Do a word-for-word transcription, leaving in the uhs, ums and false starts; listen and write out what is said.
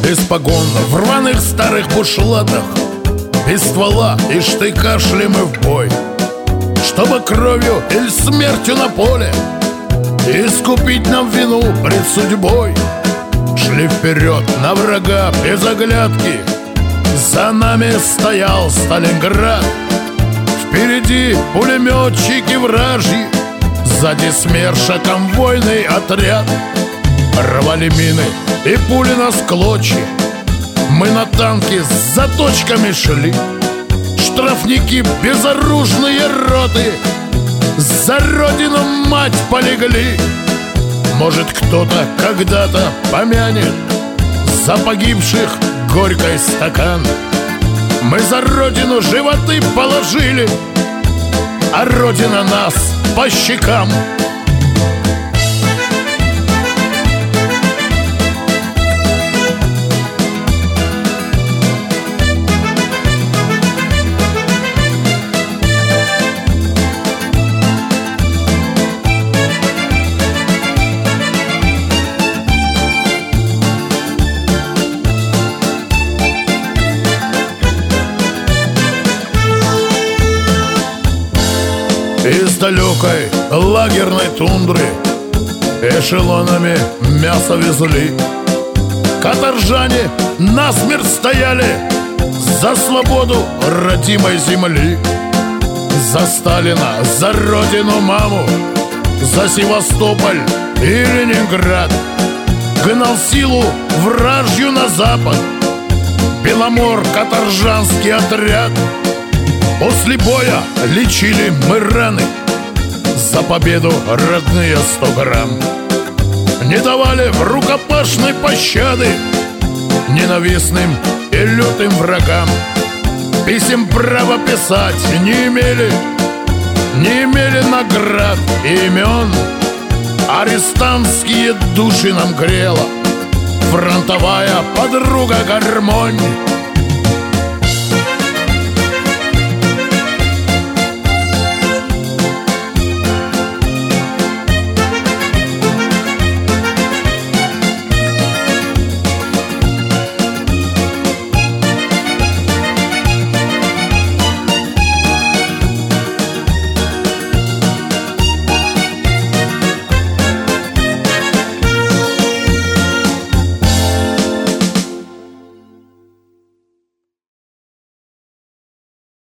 без погон, в рваных старых бушлатах, без ствола и штыка шли мы в бой, чтобы кровью или смертью на поле искупить нам вину пред судьбой. Шли вперед на врага без оглядки, за нами стоял Сталинград. Впереди пулеметчики вражьи, сзади СМЕРШа конвойный отряд. Рвали мины и пули нас клочья, мы на танке с заточками шли. Штрафники безоружные роты за родину мать полегли. Может, кто-то когда-то помянет за погибших горький стакан. Мы за родину животы положили, а родина нас по щекам. Из далекой лагерной тундры эшелонами мясо везли. Каторжане насмерть стояли за свободу родимой земли. За Сталина, за родину маму, за Севастополь и Ленинград. Гнал силу вражью на запад Беломор каторжанский отряд. После боя лечили мы раны, за победу родные сто грамм. Не давали в рукопашной пощады ненавистным и лютым врагам. Писем право писать не имели, не имели наград и имен. Арестантские души нам грела фронтовая подруга гармонь.